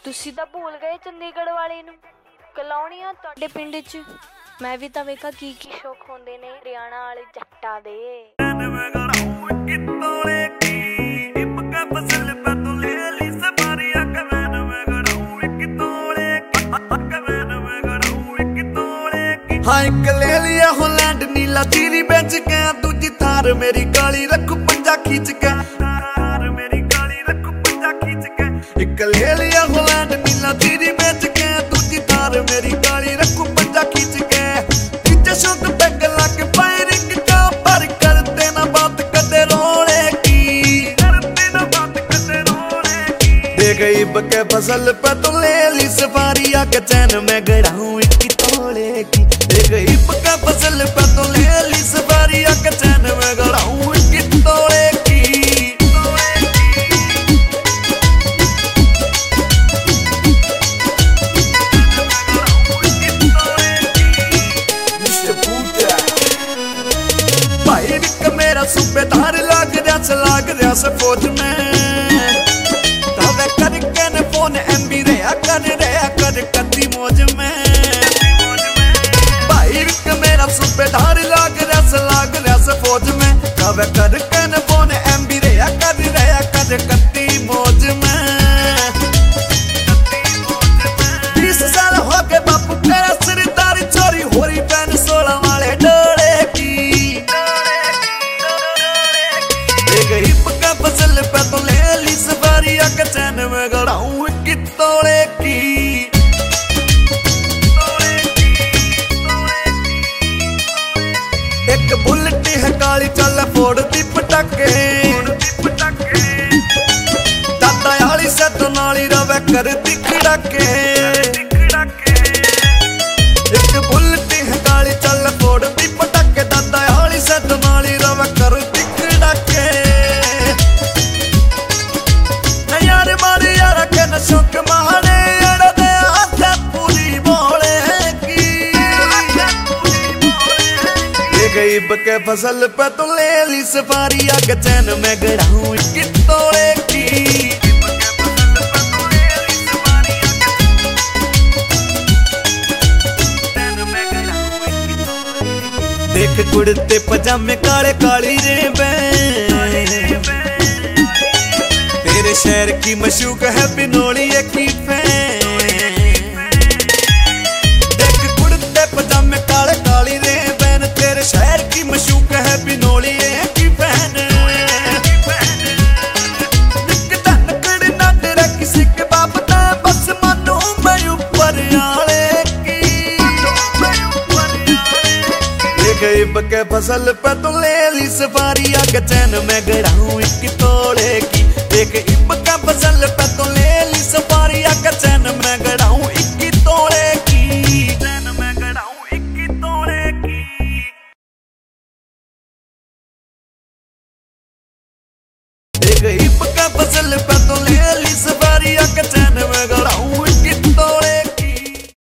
ਤੁਸੀਂ ਤਾਂ ਭੁੱਲ ਗਏ ਚੰਡੀਗੜ੍ਹ ਵਾਲੇ ਨੂੰ ਕਲਾਉਣੀਆਂ ਤੁਹਾਡੇ ਪਿੰਡ 'ਚ। ਮੈਂ ਵੀ ਤਾਂ ਵੇਖਾ ਕੀ ਸ਼ੌਕ ਹੁੰਦੇ ਨੇ ਹਰਿਆਣਾ ਵਾਲੇ ਜੱਟਾਂ ਦੇ। हाँ एक ले लिया होलैंड नीला चीरी बेच के, दूजी थार मेरी काली रखू पंजा खींच के, मेरी काली रखू पंजा खींच के। एक ले लिया होलैंड नीला चीरी बेच के, दूजी थार मेरी काली रखू पंजा खींच के। पीछे शौक पैग लाके फायरिंग का पर करते ना बात कदे रोने की, करते ना बात कदे रोने की। दे गई बके फसल पे तो ले ली सफारी, आके चैन में गड़ाऊं एक तोड़े की। गई पक्का फसल पे तो ले ली सवारी, आके चैन में गड़ाऊं की तोड़े की। भाई विक मेरा सूबेदार लाग रहा से फौज में, तवे करके ने फोन एमबी रहा कर कदी मौज में। मेरा सूबेदार लाग रहा से फौज में, कवे करके न फोन एमबी रहा कर कत्ती मौज में। 20 साल हो गए बापू तेरा सरदारी, चोरी हो रही पैन 16 वाले डोले की। दे गई पक्का फसल पे तो ले ली सवारी, आके चैन में गड़ाऊं की तोड़े की। एक बुलेट है काली चल फोड़ दी पटाके, दादा आली से तो नाली रवे कर दी खड़ाके। एक बुलेट है काली चल फोड़ दी पटाके, दादा आली से तो नाली रवे कर दी खड़ाके। यार मारे यार के न शौक मारे, गई बके फसल पे तो ले ली सफारी, आके चैन में गड़ाऊं की तोड़े की। देख कुड़ते पजामे काले काली रेबें, तेरे शहर की मशूक है बिनोली की फैन। देख कुड़ते पजामे काले काली रेबें, तेरे शहर की मशूक है बिनोली की फैन। किसी के बाप ने बस मानो मैं ऊपर आले की। ले गई बके फसल पे तो ले ली सवारी, आके चैन में गड़ाऊं की तोड़े की। देख इबका फसल पे तो ले ली सवारी, आके चैन में गड़ाऊं की तोड़े की। चैन में गड़ाऊं की तोड़े की। गई पक्का फसल पे तो ले ली सवारी, आके चैन में गड़ाऊं की तोड़े।